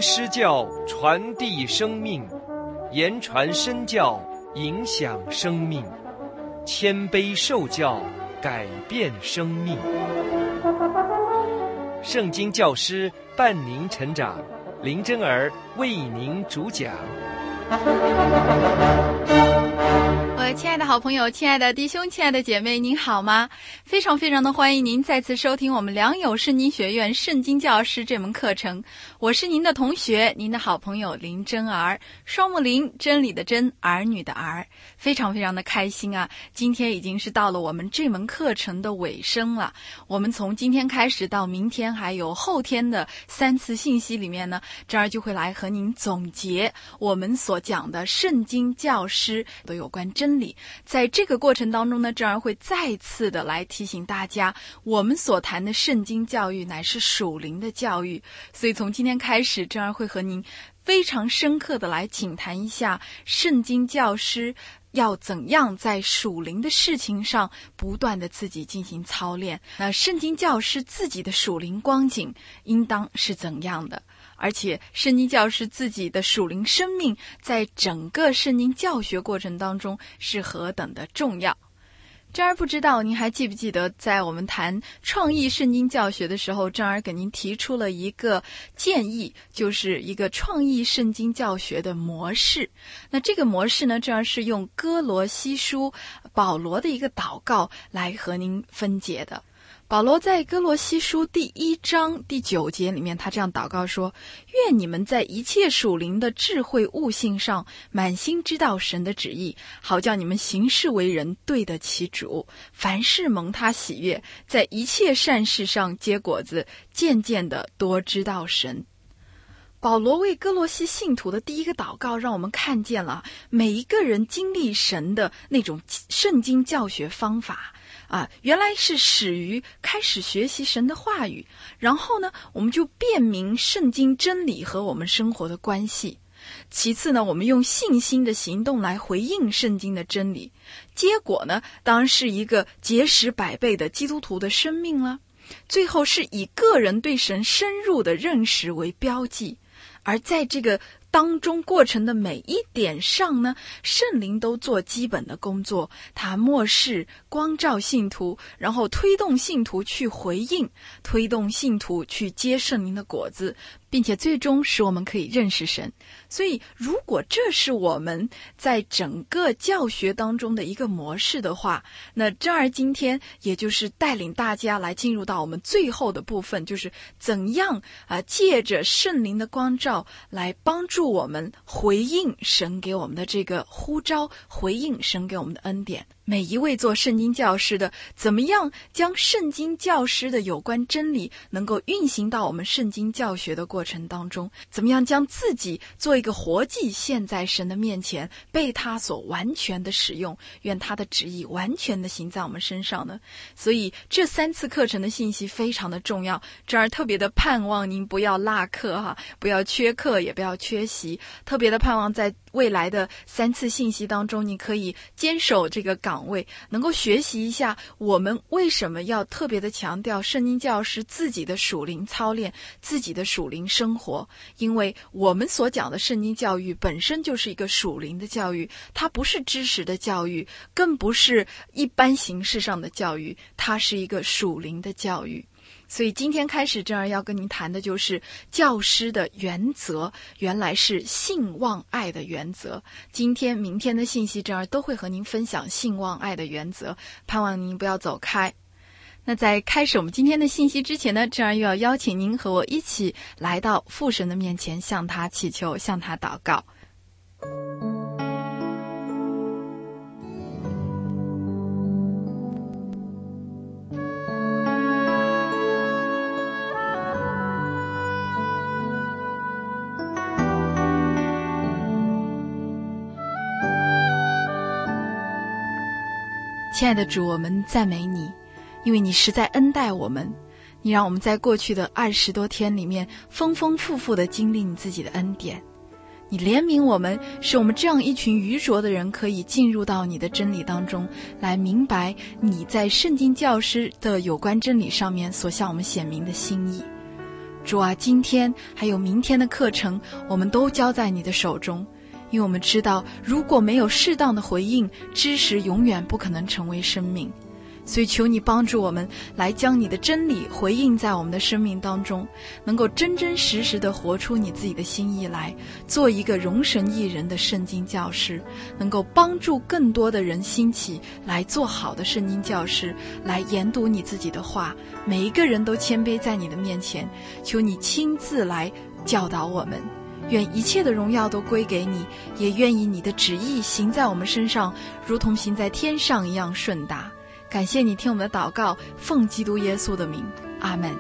施教，传递生命，言传身教，影响生命，谦卑受教，改变生命。圣经教师伴您成长，林真儿为您主讲。 我亲爱的好朋友，亲爱的弟兄，亲爱的姐妹，您好吗？非常非常的欢迎您再次收听我们良友圣经学院圣经教师这门课程。我是您的同学，您的好朋友林真儿，双木林，真理的真，儿女的儿。非常非常的开心啊！今天已经是到了我们这门课程的尾声了。我们从今天开始到明天还有后天的3次信息里面呢，这儿就会来和您总结我们所讲的圣经教师的有关真理。在这个过程当中呢，这儿会再次的来提醒大家，我们所谈的圣经教育乃是属灵的教育。所以从今天开始，这儿会和您非常深刻的来请谈一下圣经教师要怎样在属灵的事情上不断的自己进行操练。那圣经教师自己的属灵光景应当是怎样的，而且圣经教师自己的属灵生命在整个圣经教学过程当中是何等的重要。真儿不知道您还记不记得，在我们谈创意圣经教学的时候，真儿给您提出了一个建议，就是一个创意圣经教学的模式。那这个模式呢，真儿是用哥罗西书保罗的一个祷告来和您分解的。保罗在哥罗西书第1章第9节里面，他这样祷告说：愿你们在一切属灵的智慧悟性上满心知道神的旨意，好叫你们行事为人对得起主，凡事蒙他喜悦，在一切善事上结果子，渐渐的多知道神。保罗为哥罗西信徒的第一个祷告，让我们看见了每一个人经历神的那种圣经教学方法原来是始于开始学习神的话语，然后呢，我们就辨明圣经真理和我们生活的关系。其次呢，我们用信心的行动来回应圣经的真理，结果呢，当然是一个结实百倍的基督徒的生命了。最后是以个人对神深入的认识为标记，而在这个当中过程的每一点上呢，圣灵都做基本的工作，他默示光照信徒，然后推动信徒去回应，推动信徒去结圣灵的果子，并且最终使我们可以认识神。所以如果这是我们在整个教学当中的一个模式的话，那这儿今天也就是带领大家来进入到我们最后的部分，就是怎样借着圣灵的光照来帮助我们回应神给我们的这个呼召，回应神给我们的恩典。每一位做圣经教师的，怎么样将圣经教师的有关真理能够运行到我们圣经教学的过程当中，怎么样将自己做一个活祭献在神的面前，被他所完全的使用，愿他的旨意完全的行在我们身上呢？所以这3次课程的信息非常的重要，这儿特别的盼望您不要落课不要缺课，也不要缺席，特别的盼望在未来的3次信息当中，你可以坚守这个岗位，能够学习一下我们为什么要特别的强调圣经教师自己的属灵操练，自己的属灵生活。因为我们所讲的圣经教育本身就是一个属灵的教育，它不是知识的教育，更不是一般形式上的教育，它是一个属灵的教育。所以今天开始，这儿要跟您谈的就是教师的原则，原来是信望爱的原则。今天明天的信息，这儿都会和您分享信望爱的原则，盼望您不要走开。那在开始我们今天的信息之前呢，这儿又要邀请您和我一起来到父神的面前，向他祈求，向他祷告。亲爱的主，我们赞美你，因为你实在恩待我们，你让我们在过去的20多天里面丰丰富富地经历你自己的恩典。你怜悯我们，使我们这样一群愚拙的人可以进入到你的真理当中，来明白你在圣经教师的有关真理上面所向我们显明的心意。 主啊，今天还有明天的课程，我们都交在你的手中，因为我们知道，如果没有适当的回应，知识永远不可能成为生命。所以求你帮助我们来将你的真理回应在我们的生命当中，能够真真实实地活出你自己的心意来，做一个容神益人的圣经教师，能够帮助更多的人兴起来做好的圣经教师，来研读你自己的话，每一个人都谦卑在你的面前，求你亲自来教导我们。愿一切的荣耀都归给你，也愿意你的旨意行在我们身上，如同行在天上一样顺达。感谢你听我们的祷告，奉基督耶稣的名，阿们。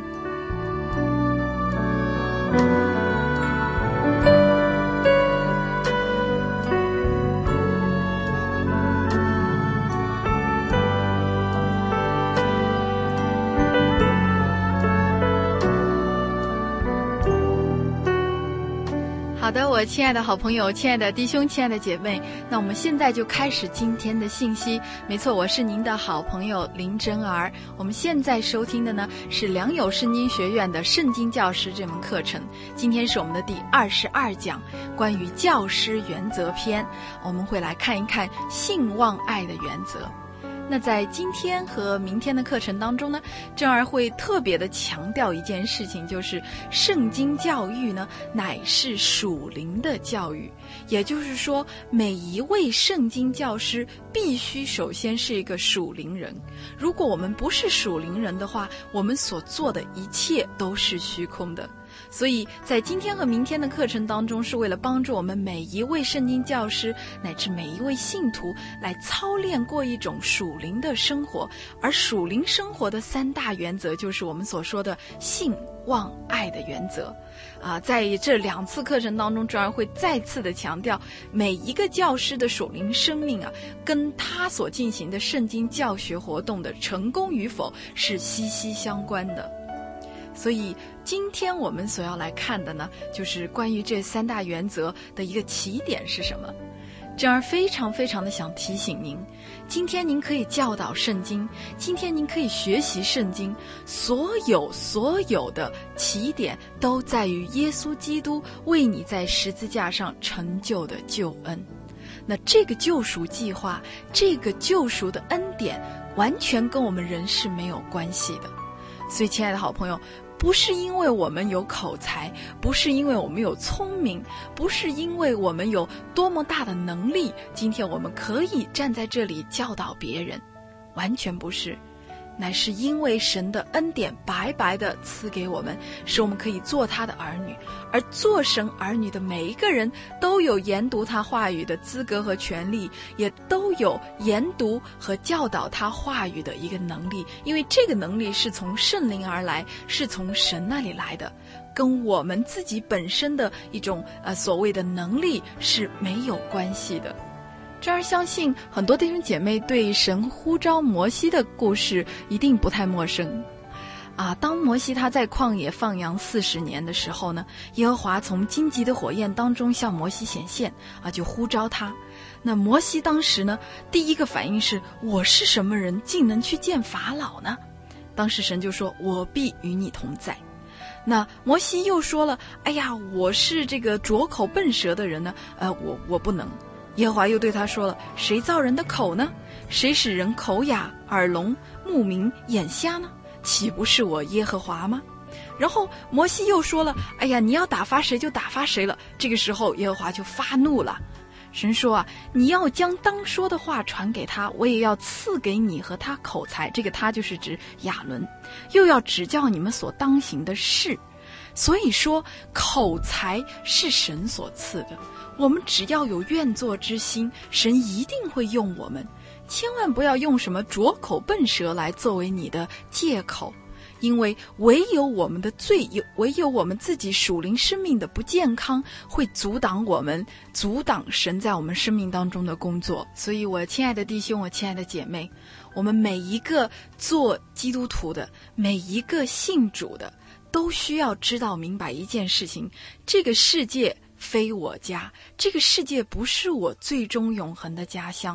好的，我亲爱的好朋友，亲爱的弟兄，亲爱的姐妹，那我们现在就开始今天的信息。没错，我是您的好朋友林真儿。我们现在收听的呢是良友圣经学院的圣经教师这门课程。今天是我们的第22讲，关于教师原则篇。我们会来看一看信望爱的原则。那在今天和明天的课程当中呢，真儿会特别的强调一件事情，就是圣经教育呢乃是属灵的教育。也就是说，每一位圣经教师必须首先是一个属灵人。如果我们不是属灵人的话，我们所做的一切都是虚空的。所以在今天和明天的课程当中，是为了帮助我们每一位圣经教师乃至每一位信徒来操练过一种属灵的生活。而属灵生活的3大原则，就是我们所说的信望爱的原则。在这2次课程当中，专儿会再次的强调，每一个教师的属灵生命跟他所进行的圣经教学活动的成功与否是息息相关的。所以今天我们所要来看的呢，就是关于这3大原则的一个起点是什么。真儿非常非常的想提醒您，今天您可以教导圣经，今天您可以学习圣经，所有的起点都在于耶稣基督为你在十字架上成就的救恩。那这个救赎计划，这个救赎的恩典，完全跟我们人是没有关系的。所以亲爱的好朋友，不是因为我们有口才，不是因为我们有聪明，不是因为我们有多么大的能力，今天我们可以站在这里教导别人，完全不是，乃是因为神的恩典白白的赐给我们，使我们可以做他的儿女。而做神儿女的每一个人都有研读他话语的资格和权利，也都有研读和教导他话语的一个能力，因为这个能力是从圣灵而来，是从神那里来的，跟我们自己本身的一种所谓的能力是没有关系的。这儿相信很多弟兄姐妹对神呼召摩西的故事一定不太陌生。当摩西他在旷野放羊40年的时候呢，耶和华从荆棘的火焰当中向摩西显现，就呼召他。那摩西当时呢，第一个反应是，我是什么人，竟能去见法老呢？当时神就说，我必与你同在。那摩西又说了，哎呀，我是这个拙口笨舌的人呢，我不能。耶和华又对他说了，谁造人的口呢？谁使人口哑、耳聋、目明、眼瞎呢？岂不是我耶和华吗？然后摩西又说了，哎呀，你要打发谁就打发谁了。这个时候耶和华就发怒了，神说你要将当说的话传给他，我也要赐给你和他口才，这个他就是指亚伦，又要指教你们所当行的事。所以说口才是神所赐的，我们只要有愿作之心，神一定会用我们。千万不要用什么拙口笨舌来作为你的借口，因为唯有我们的罪，唯有我们自己属灵生命的不健康，会阻挡我们，阻挡神在我们生命当中的工作。所以我亲爱的弟兄，我亲爱的姐妹，我们每一个做基督徒的，每一个信主的，都需要知道明白一件事情，这个世界非我家，这个世界不是我最终永恒的家乡。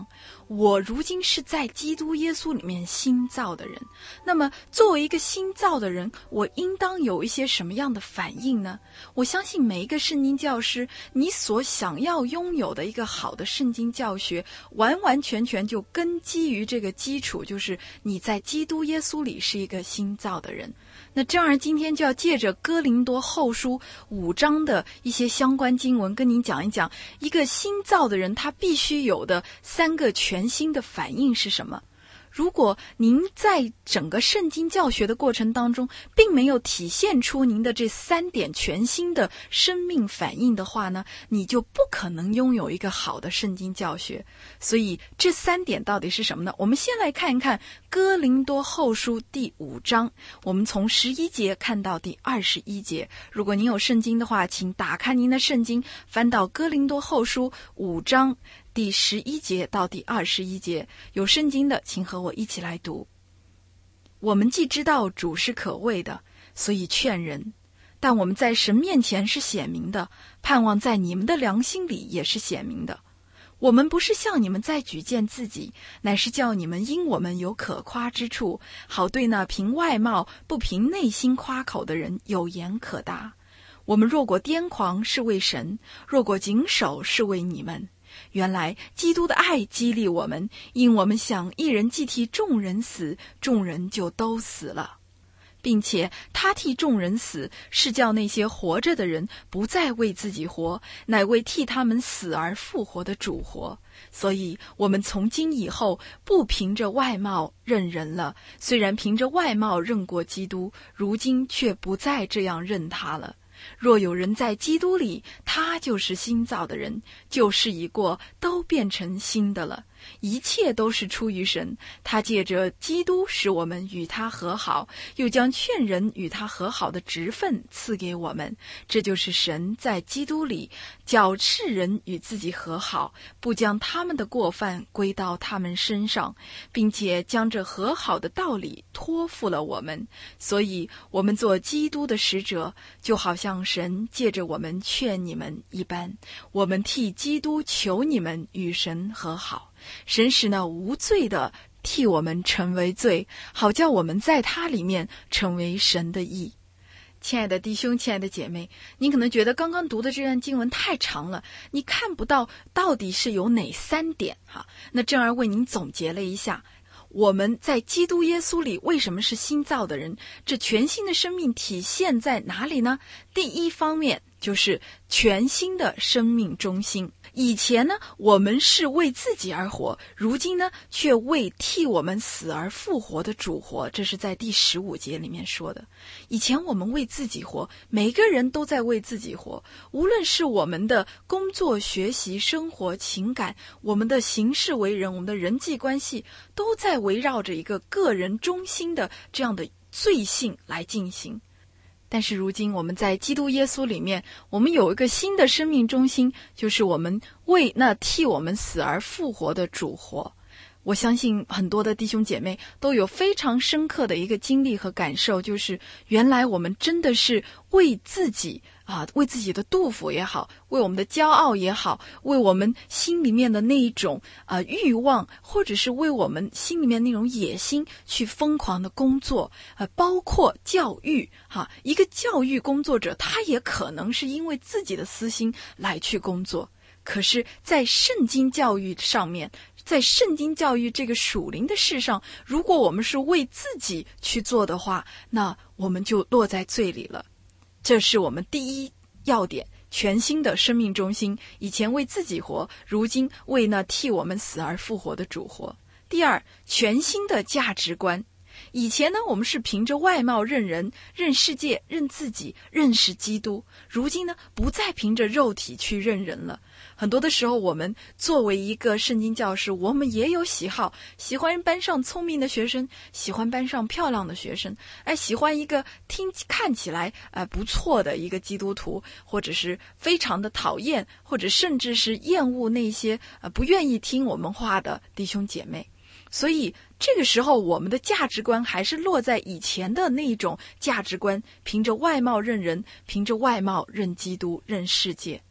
我如今是在基督耶稣里面新造的人。那么作为一个新造的人，我应当有一些什么样的反应呢？我相信每一个圣经教师，你所想要拥有的一个好的圣经教学，完完全全就根基于这个基础，就是你在基督耶稣里是一个新造的人。那这样今天就要借着哥林多后书5章的一些相关经文，跟您讲一讲一个新造的人他必须有的3个全新的反应是什么。如果您在整个圣经教学的过程当中并没有体现出您的这3点全新的生命反应的话呢，你就不可能拥有一个好的圣经教学。所以这3点到底是什么呢？我们先来看一看哥林多后书第5章，我们从11节看到第21节。如果您有圣经的话，请打开您的圣经，翻到哥林多后书5章第11节到第21节。有圣经的请和我一起来读。我们既知道主是可畏的，所以劝人，但我们在神面前是显明的，盼望在你们的良心里也是显明的。我们不是向你们再举荐自己，乃是叫你们因我们有可夸之处，好对那凭外貌不凭内心夸口的人有言可答。我们若果癫狂是为神，若果谨守是为你们。原来基督的爱激励我们，因我们想一人既替众人死，众人就都死了，并且他替众人死，是叫那些活着的人不再为自己活，乃为替他们死而复活的主活。所以我们从今以后不凭着外貌认人了，虽然凭着外貌认过基督，如今却不再这样认他了。若有人在基督里，他就是新造的人，旧事已过，都变成新的了。一切都是出于神，他借着基督使我们与他和好，又将劝人与他和好的职分赐给我们。这就是神在基督里叫世人与自己和好，不将他们的过犯归到他们身上，并且将这和好的道理托付了我们。所以我们做基督的使者，就好像神借着我们劝你们一般，我们替基督求你们与神和好。神使那无罪的替我们成为罪，好叫我们在他里面成为神的义。亲爱的弟兄，亲爱的姐妹，你可能觉得刚刚读的这段经文太长了，你看不到到底是有哪3点哈。那正儿为您总结了一下，我们在基督耶稣里为什么是新造的人，这全新的生命体现在哪里呢？第一方面就是全新的生命中心。以前呢，我们是为自己而活，如今呢，却为替我们死而复活的主活。这是在第15节里面说的。以前我们为自己活，每个人都在为自己活，无论是我们的工作、学习、生活、情感，我们的行事为人，我们的人际关系，都在围绕着一个个人中心的这样的罪性来进行。但是如今我们在基督耶稣里面，我们有一个新的生命中心，就是我们为那替我们死而复活的主活。我相信很多的弟兄姐妹都有非常深刻的一个经历和感受，就是原来我们真的是为自己为自己的肚腹也好，为我们的骄傲也好，为我们心里面的那一种欲望，或者是为我们心里面那种野心去疯狂的工作，包括教育一个教育工作者，他也可能是因为自己的私心来去工作。可是在圣经教育上面，在圣经教育这个属灵的事上，如果我们是为自己去做的话，那我们就落在罪里了。这是我们第一要点，全新的生命中心，以前为自己活，如今为那替我们死而复活的主活。第二，全新的价值观。以前呢，我们是凭着外貌认人、认世界、认自己、认识基督，如今呢，不再凭着肉体去认人了。很多的时候，我们作为一个圣经教师，我们也有喜好，喜欢班上聪明的学生，喜欢班上漂亮的学生，喜欢一个看起来不错的一个基督徒，或者是非常的讨厌，或者甚至是厌恶那些不愿意听我们话的弟兄姐妹。所以这个时候我们的价值观还是落在以前的那种价值观，凭着外貌认人，凭着外貌认基督，认世界。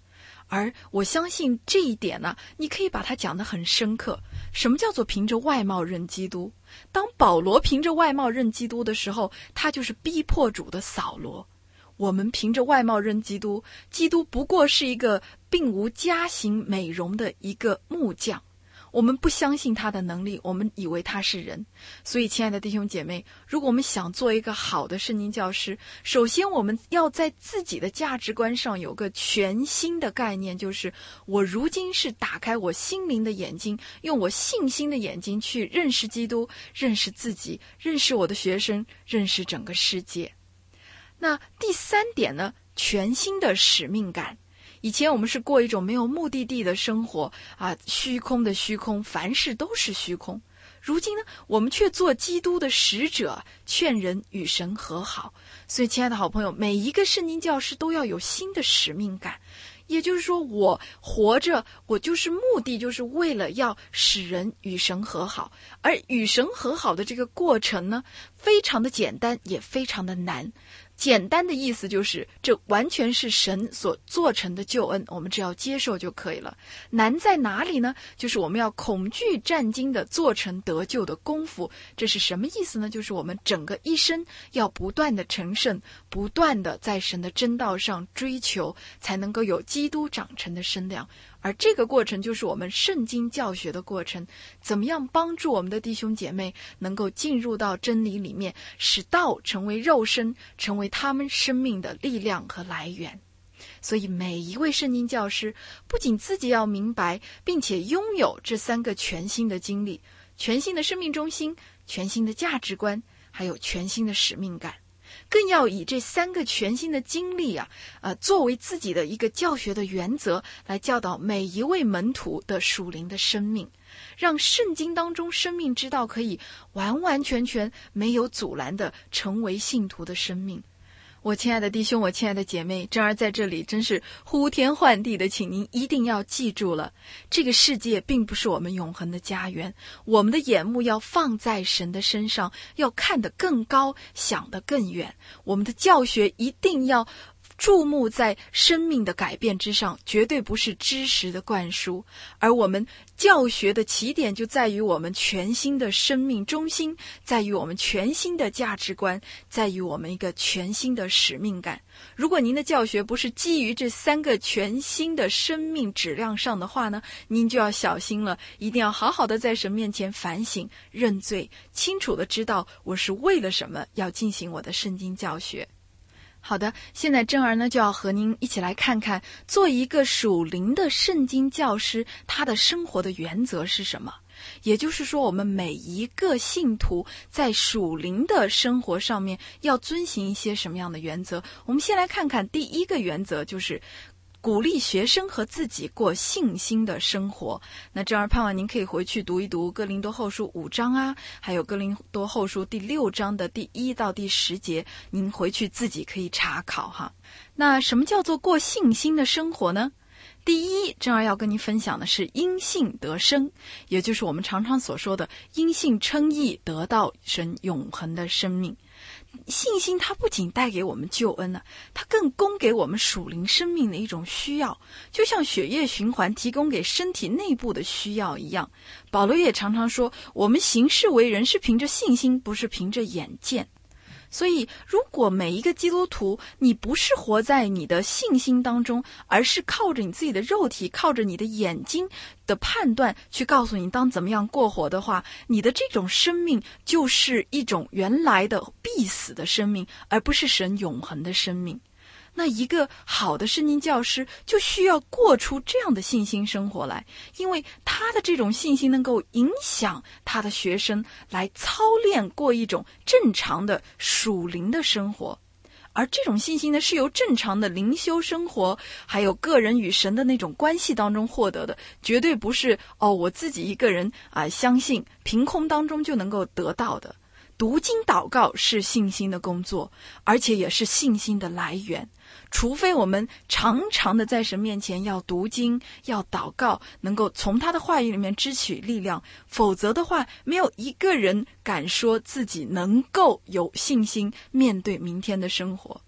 而我相信这一点呢，你可以把它讲得很深刻。什么叫做凭着外貌认基督？当保罗凭着外貌认基督的时候，他就是逼迫主的扫罗。我们凭着外貌认基督，基督不过是一个并无佳形美容的一个木匠。我们不相信他的能力，我们以为他是人。所以亲爱的弟兄姐妹，如果我们想做一个好的圣经教师，首先我们要在自己的价值观上有个全新的概念，就是我如今是打开我心灵的眼睛，用我信心的眼睛去认识基督，认识自己，认识我的学生，认识整个世界。那第三点呢，全新的使命感。以前我们是过一种没有目的地的生活啊，虚空的虚空，凡事都是虚空。如今呢，我们却做基督的使者，劝人与神和好。所以亲爱的好朋友，每一个圣经教师都要有新的使命感。也就是说，我活着，我就是目的，就是为了要使人与神和好。而与神和好的这个过程呢，非常的简单，也非常的难。简单的意思就是，这完全是神所做成的救恩，我们只要接受就可以了。难在哪里呢？就是我们要恐惧战惊的做成得救的功夫。这是什么意思呢？就是我们整个一生要不断的成圣，不断的在神的真道上追求，才能够有基督长成的身量。而这个过程就是我们圣经教学的过程，怎么样帮助我们的弟兄姐妹能够进入到真理里面，使道成为肉身，成为他们生命的力量和来源。所以每一位圣经教师不仅自己要明白，并且拥有这三个全新的经历，全新的生命中心，全新的价值观，还有全新的使命感，更要以这三个全新的经历作为自己的一个教学的原则，来教导每一位门徒的属灵的生命，让圣经当中生命之道可以完完全全没有阻拦的成为信徒的生命。我亲爱的弟兄，我亲爱的姐妹，珍儿在这里真是呼天唤地的，请您一定要记住了，这个世界并不是我们永恒的家园，我们的眼目要放在神的身上，要看得更高，想得更远。我们的教学一定要注目在生命的改变之上，绝对不是知识的灌输。而我们教学的起点就在于我们全新的生命中心，在于我们全新的价值观，在于我们一个全新的使命感。如果您的教学不是基于这三个全新的生命质量上的话呢，您就要小心了，一定要好好的在神面前反省认罪，清楚的知道我是为了什么要进行我的圣经教学。好的，现在珍儿呢就要和您一起来看看，做一个属灵的圣经教师，他的生活的原则是什么。也就是说，我们每一个信徒在属灵的生活上面要遵循一些什么样的原则。我们先来看看第一个原则，就是鼓励学生和自己过信心的生活。那这样盼望您可以回去读一读哥林多后书5章还有哥林多后书第6章的第1到第10节，您回去自己可以查考哈。那什么叫做过信心的生活呢？第一，正儿要跟您分享的是因信得生，也就是我们常常所说的因信称义，得到神永恒的生命。信心它不仅带给我们救恩它更供给我们属灵生命的一种需要，就像血液循环提供给身体内部的需要一样。保罗也常常说，我们行事为人是凭着信心，不是凭着眼见。所以如果每一个基督徒，你不是活在你的信心当中，而是靠着你自己的肉体，靠着你的眼睛的判断去告诉你当怎么样过活的话，你的这种生命就是一种原来的必死的生命，而不是神永恒的生命。那一个好的圣经教师就需要过出这样的信心生活来，因为他的这种信心能够影响他的学生来操练过一种正常的属灵的生活。而这种信心呢，是由正常的灵修生活还有个人与神的那种关系当中获得的，绝对不是我自己一个人相信凭空当中就能够得到的。读经祷告是信心的工作，而且也是信心的来源。除非我们常常的在神面前要读经要祷告，能够从他的话语里面支取力量，否则的话，没有一个人敢说自己能够有信心面对明天的生活。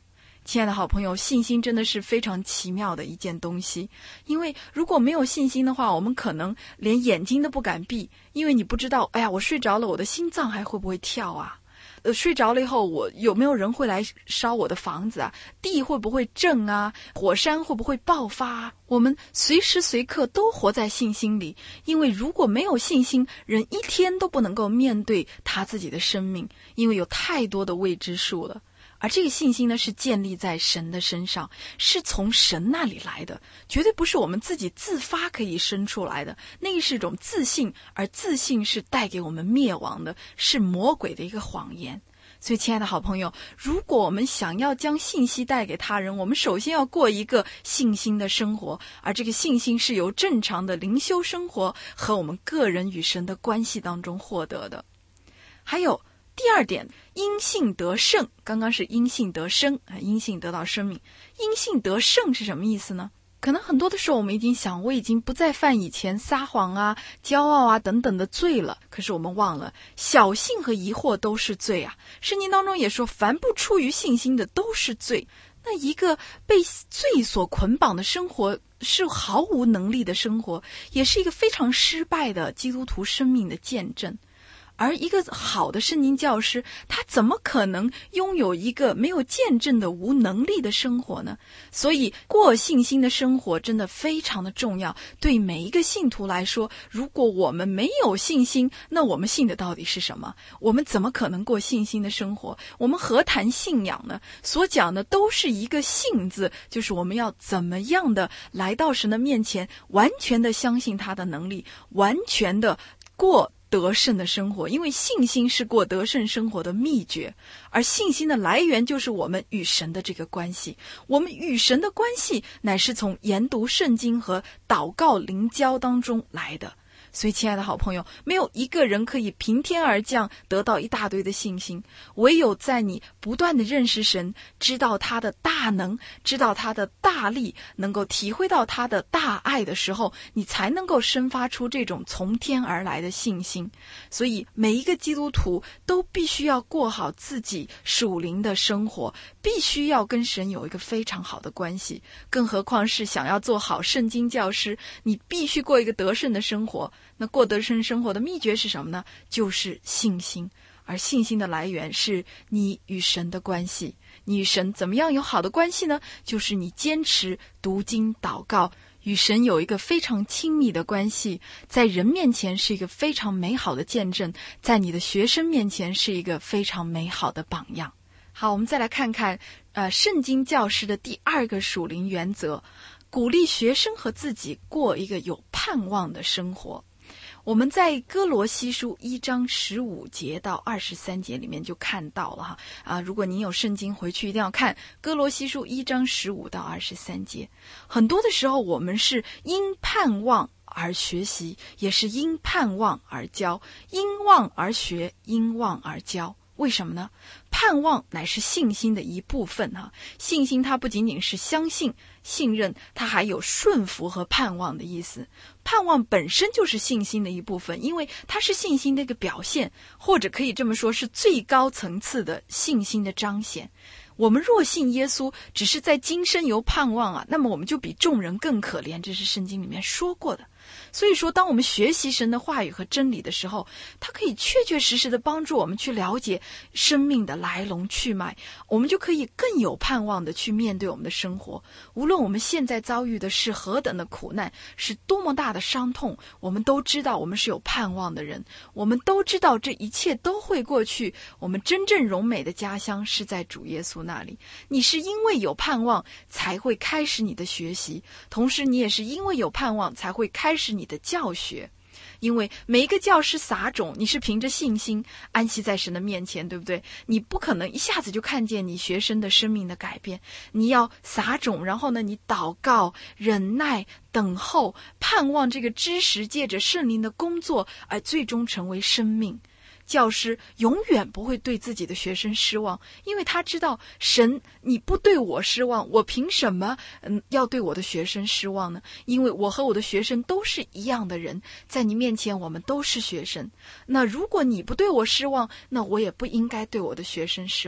亲爱的好朋友，信心真的是非常奇妙的一件东西，因为如果没有信心的话，我们可能连眼睛都不敢闭，因为你不知道，哎呀，我睡着了，我的心脏还会不会跳啊？睡着了以后，我有没有人会来烧我的房子啊？地会不会震啊？火山会不会爆发啊？我们随时随刻都活在信心里，因为如果没有信心，人一天都不能够面对他自己的生命，因为有太多的未知数了。而这个信心呢，是建立在神的身上，是从神那里来的，绝对不是我们自己自发可以生出来的，那是一种自信，而自信是带给我们灭亡的，是魔鬼的一个谎言。所以亲爱的好朋友，如果我们想要将信息带给他人，我们首先要过一个信心的生活，而这个信心是由正常的灵修生活和我们个人与神的关系当中获得的。还有第二点，因信得胜，刚刚是因信得生，因信得到生命。因信得胜是什么意思呢？可能很多的时候我们已经想，我已经不再犯以前撒谎啊、骄傲啊等等的罪了，可是我们忘了，小信和疑惑都是罪啊。圣经当中也说，凡不出于信心的都是罪。那一个被罪所捆绑的生活，是毫无能力的生活，也是一个非常失败的基督徒生命的见证。而一个好的圣经教师，他怎么可能拥有一个没有见证的无能力的生活呢？所以过信心的生活真的非常的重要，对每一个信徒来说，如果我们没有信心，那我们信的到底是什么？我们怎么可能过信心的生活？我们何谈信仰呢？所讲的都是一个信字，就是我们要怎么样的来到神的面前，完全的相信他的能力，完全的过得胜的生活。因为信心是过得胜生活的秘诀，而信心的来源就是我们与神的这个关系。我们与神的关系乃是从研读圣经和祷告灵交当中来的。所以亲爱的好朋友，没有一个人可以平天而降得到一大堆的信心，唯有在你不断的认识神，知道他的大能，知道他的大力，能够体会到他的大爱的时候，你才能够生发出这种从天而来的信心。所以每一个基督徒都必须要过好自己属灵的生活，必须要跟神有一个非常好的关系，更何况是想要做好圣经教师，你必须过一个得胜的生活。那过得胜生活的秘诀是什么呢？就是信心。而信心的来源是你与神的关系。你与神怎么样有好的关系呢？就是你坚持读经祷告，与神有一个非常亲密的关系，在人面前是一个非常美好的见证，在你的学生面前是一个非常美好的榜样。好，我们再来看看圣经教师的第二个属灵原则，鼓励学生和自己过一个有盼望的生活。我们在哥罗西书1章15节到23节里面就看到了如果您有圣经回去一定要看哥罗西书1章15到23节。很多的时候我们是因盼望而学习，也是因盼望而教，因望而学，因望而教。为什么呢？盼望乃是信心的一部分信心它不仅仅是相信信任，它还有顺服和盼望的意思。盼望本身就是信心的一部分，因为它是信心的一个表现，或者可以这么说，是最高层次的信心的彰显。我们若信耶稣只是在今生有盼望那么我们就比众人更可怜，这是圣经里面说过的。所以说当我们学习神的话语和真理的时候，它可以确确实实的帮助我们去了解生命的来龙去脉，我们就可以更有盼望的去面对我们的生活。无论我们现在遭遇的是何等的苦难，是多么大的伤痛，我们都知道我们是有盼望的人，我们都知道这一切都会过去，我们真正荣美的家乡是在主耶稣那里。你是因为有盼望才会开始你的学习，同时你也是因为有盼望才会开始你的教学。因为每一个教师撒种，你是凭着信心安息在神的面前，对不对？你不可能一下子就看见你学生的生命的改变，你要撒种，然后呢，你祷告、忍耐、等候、盼望这个知识借着圣灵的工作而最终成为生命。教师永远不会对自己的学生失望，因为他知道神，你不对我失望，我凭什么要对我的学生失望呢？因为我和我的学生都是一样的人，在你面前我们都是学生。那如果你不对我失望，那我也不应该对我的学生失望。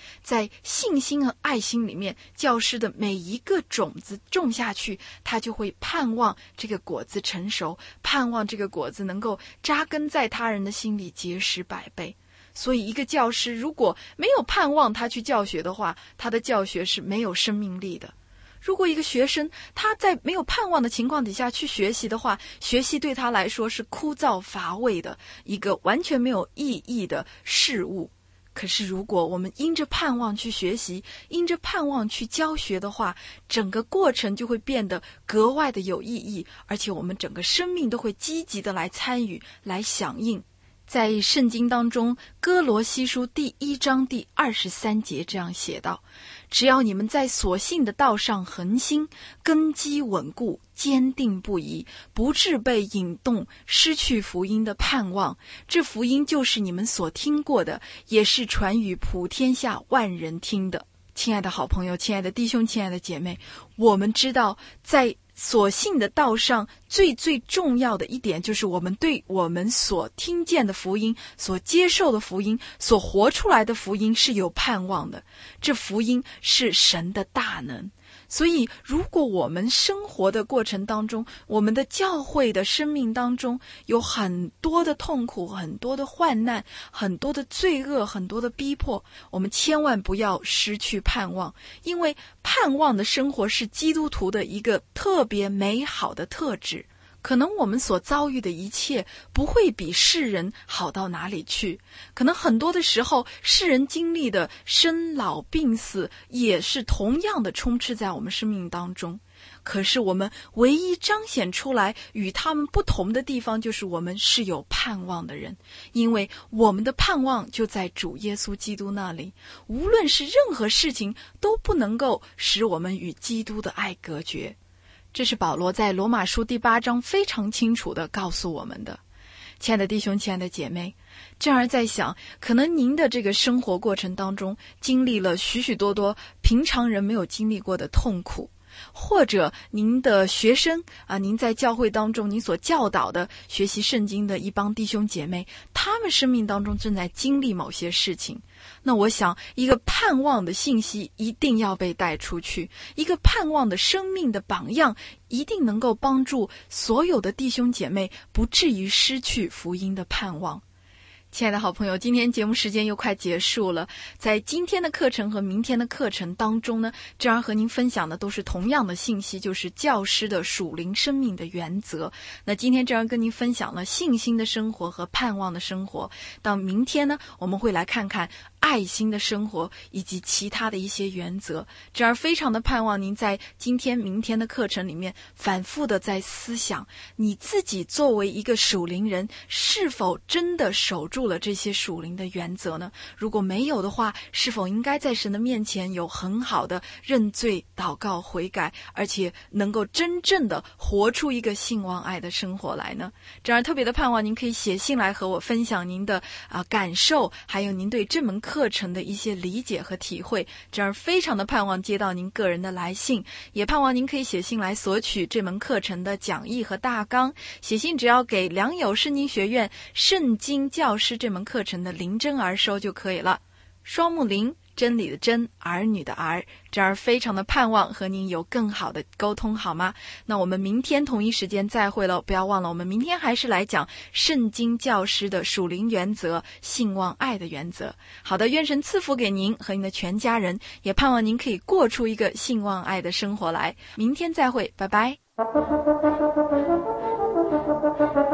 在信心和爱心里面，教师的每一个种子种下去，他就会盼望这个果子成熟，盼望这个果子能够扎根在他人的心里，结实百倍。所以一个教师如果没有盼望他去教学的话，他的教学是没有生命力的。如果一个学生他在没有盼望的情况底下去学习的话，学习对他来说是枯燥乏味的一个完全没有意义的事物。可是如果我们因着盼望去学习，因着盼望去教学的话，整个过程就会变得格外的有意义，而且我们整个生命都会积极的来参与，来响应。在圣经当中，哥罗西书第1章第23节这样写道：只要你们在所信的道上恒心，根基稳固，坚定不移，不致被引动，失去福音的盼望。这福音就是你们所听过的，也是传与普天下万人听的。亲爱的好朋友，亲爱的弟兄，亲爱的姐妹，我们知道在所信的道上最重要的一点，就是我们对我们所听见的福音，所接受的福音，所活出来的福音是有盼望的。这福音是神的大能。所以如果我们生活的过程当中，我们的教会的生命当中有很多的痛苦，很多的患难，很多的罪恶，很多的逼迫，我们千万不要失去盼望。因为盼望的生活是基督徒的一个特别美好的特质。可能我们所遭遇的一切不会比世人好到哪里去，可能很多的时候世人经历的生老病死也是同样的充斥在我们生命当中。可是我们唯一彰显出来与他们不同的地方，就是我们是有盼望的人，因为我们的盼望就在主耶稣基督那里。无论是任何事情都不能够使我们与基督的爱隔绝。这是保罗在罗马书第8章非常清楚地告诉我们的。亲爱的弟兄，亲爱的姐妹，这样在想，可能您的这个生活过程当中经历了许许多多平常人没有经历过的痛苦，或者您的学生您在教会当中您所教导的学习圣经的一帮弟兄姐妹，他们生命当中正在经历某些事情。那我想一个盼望的信息一定要被带出去，一个盼望的生命的榜样一定能够帮助所有的弟兄姐妹不至于失去福音的盼望。亲爱的好朋友，今天节目时间又快结束了。在今天的课程和明天的课程当中呢，这样和您分享的都是同样的信息，就是教师的属灵生命的原则。那今天这样跟您分享了信心的生活和盼望的生活。到明天呢，我们会来看看爱心的生活以及其他的一些原则。这样非常的盼望您在今天明天的课程里面反复的在思想，你自己作为一个属灵人，是否真的守住了这些属灵的原则呢？如果没有的话，是否应该在神的面前有很好的认罪、祷告、悔改，而且能够真正的活出一个信望爱的生活来呢？这样特别的盼望您可以写信来和我分享您的感受，还有您对这门课程的一些理解和体会。这样非常的盼望接到您个人的来信，也盼望您可以写信来索取这门课程的讲义和大纲。写信只要给良友圣经学院圣经教师这门课程的林真儿收就可以了。双木林，真理的真，儿女的儿。这儿非常的盼望和您有更好的沟通，好吗？那我们明天同一时间再会了，不要忘了我们明天还是来讲圣经教师的属灵原则，信望爱的原则。好的，愿神赐福给您和您的全家人，也盼望您可以过出一个信望爱的生活来。明天再会，拜拜。